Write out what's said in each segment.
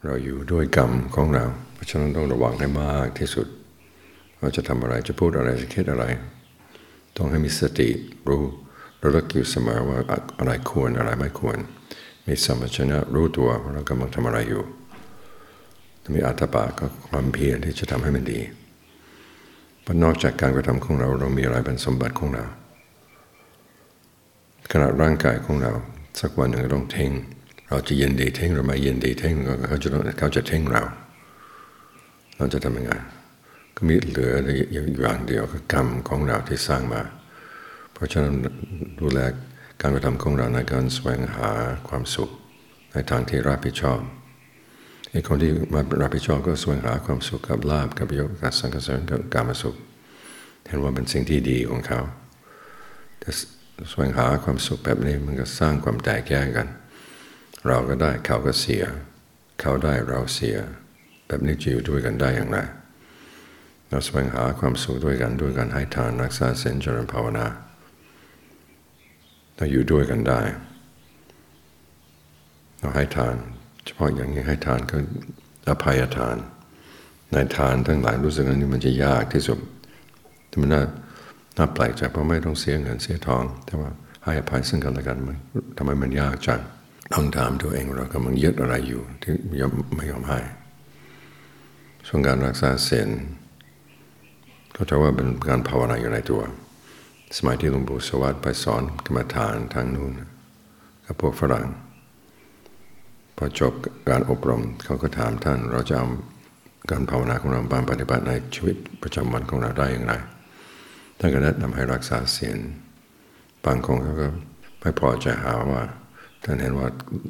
เราอยู่ด้วยกรรมของเราเพราะฉะนั้นต้องระวังให้มากที่สุดว่าจะทำอะไรจะพูดอะไรจะคิดอะไรต้องให้มีสติรู้ระลึกอยู่เสมอว่าอะไรควรอะไรไม่ควรมีสัมปชัญญะรู้ตัวว่าเรากำลังทำอะไรอยู่มีอัตตาปะก็ความเพียรที่จะทำให้มันดีเพราะนอกจากการกระทำของเราเรามีอะไรเป็นสมบัติของเราขณะร่างกายของเราสักวันหนึ่งต้องทิ้งเราจะยินดีทิ้งหรือไม่ยินดีทิ้งเขาจะทิ้งเราจะทำยังไงก็มีเหลืออย่างเดียวคือกรรมของเราที่สร้างมาเพราะฉะนั้นดูแลการกระทำของเราในการแสวงหาความสุขในทางที่รับผิดชอบไอ้คนที่มารับผิดชอบก็แสวงหาความสุขกับลาภกับยศกับสรรเสริญกับกามสุขเห็นว่าเป็นสิ่งที่ดีของเขาแต่แสวงหาความสุขแบบนี้มันก็สร้างความแตกแยกกันเราก็ได้เขาก็เสียเขาได้เราเสียแบบนี้จะอยู่ด้วยกันได้อย่างไรเราแสวงหาความสุขด้วยกันด้วยการให้ทานรักษาศีลเจริญภาวนาเราอยู่ด้วยกันได้เราให้ทานเฉพาะอย่างนี้ให้ทานก็อภัยทานในทานทั้งหลายรู้สึกว่านี่มันจะยากที่สุดแต่มันน่าแปลกใจเพราะไม่ต้องเสียเงินเสียทองแต่ว่าให้อภัยซึ่งกันและกันทำไมมันยากจังต้องถามตัวเองเรากำลังยึดอะไรอยู่ที่ไม่ยอมให้ส่วนการรักษาศีลก็ถือว่าเป็นการภาวนาอยู่ในตัวสมัยที่หลวงปู่สวัสดิ์ไปสอนกรรมฐานทางนู้นกับพวกฝรั่งพอจบการอบรมเขาก็ถามท่านเราจะเอาการภาวนาของเราบ้างปฏิบัติในชีวิตประจำวันของเราได้อย่างไรท่านก็แนะนำให้รักษาศีลบางคนเขาก็ไม่พอใจหาว่าท่านเห็นว่า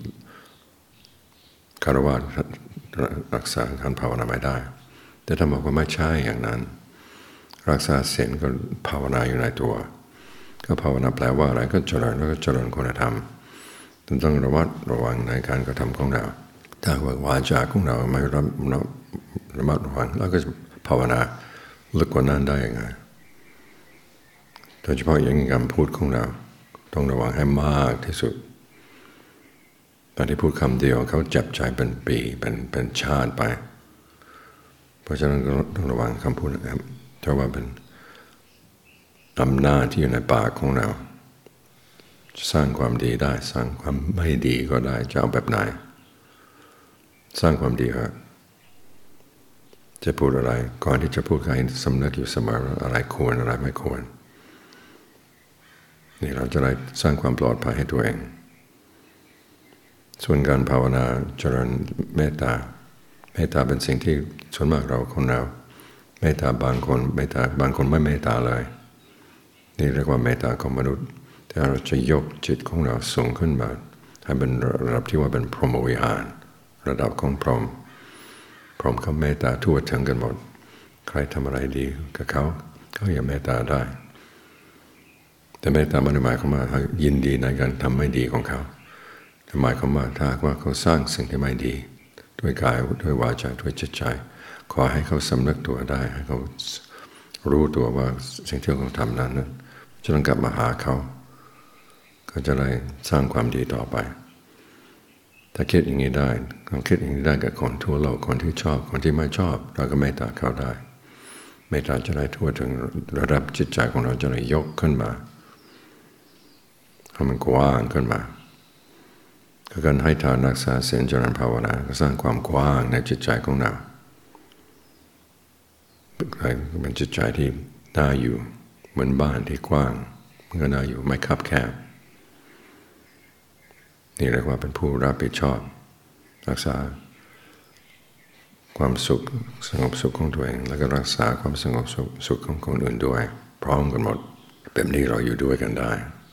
คารวะรักษาการภาวนาไม่ได้แต่ท่านบอกว่าไม่ใช่อย่างนั้นรักษาศีลก็ภาวนาอยู่ในตัวก็ภาวนาแปลว่าอะไรก็เจริญแล้วก็เจริญคุณธรรมต้องระวังในการกระทำของเราถ้าวาจาของเราไม่ระมัดระวังแล้วก็ภาวนาลึกกว่านั้นได้ยังไงโดยเฉพาะอย่างคำพูดของเราต้องระวังให้มากที่สุดตอนที่พูดคำเดียวเขาจับใจเป็นปีเป็นชาติไปเพราะฉะนั้นต้องระวังคำพูดนะครับเพราะว่าเป็นอำนาจที่อยู่ในปากของเราจะสร้างความดีได้สร้างความไม่ดีก็ได้จะเอาแบบไหนสร้างความดีครับจะพูดอะไรก่อนที่จะพูดใครสำนึกอยู่เสมออะไรควรอะไรไม่ควรนี่เราจะได้สร้างความปลอดภัยให้ตัวเองส่วนการภาวนาเจริญเมตตาเป็นสิ่งที่ส่วนมากเราคนเราเมตตาบางคนไม่เมตตาเลยนี่เรียกว่าเมตตาของมนุษย์แต่เราจะยกจิตของเราสูงขึ้นมาให้เป็นระดับที่ว่าเป็นพรหมวิหารระดับของพรหมเขาเมตตาทั่วถึงกันหมดใครทำอะไรดีกับเขาอย่าเมตตาได้แต่เมตตาไม่ได้หมายความว่ายินดีในการทำไม่ดีของเขาหมายความว่าถ้าว่าเขาสร้างสิ่งที่ไม่ดีด้วยกายด้วยวาจาด้วยจิตใจขอให้เขาสำนึกตัวได้ให้เขารู้ตัวว่าสิ่งที่เขาทำนั้นจะต้องกลับมาหาเขาก็จะได้สร้างความดีต่อไปถ้าคิดอย่างนี้ได้ความคิดอย่างนี้ได้กับคนทั่วโลกคนที่ชอบคนที่ไม่ชอบเราก็เมตตาเขาได้เมตตาจะได้ทั่วถึงระดับจิตใจของเราจะได้ยกขึ้นมาให้มันกว้างขึ้นมาการให้ทานรักษาศีลเจริญภาวนาก็สร้างความกว้างในจิตใจของเราเป็นจิตใจที่น่าอยู่เหมือนบ้านที่กว้างมันก็น่าอยู่ไม่คับแคบนี่เรียกว่าเป็นผู้รับผิดชอบรักษาความสุขสงบสุขของตัวเองแล้วก็รักษาความสงบสุขของคนอื่นด้วยพร้อมกันหมดแบบนี้เราอยู่ด้วยกันได้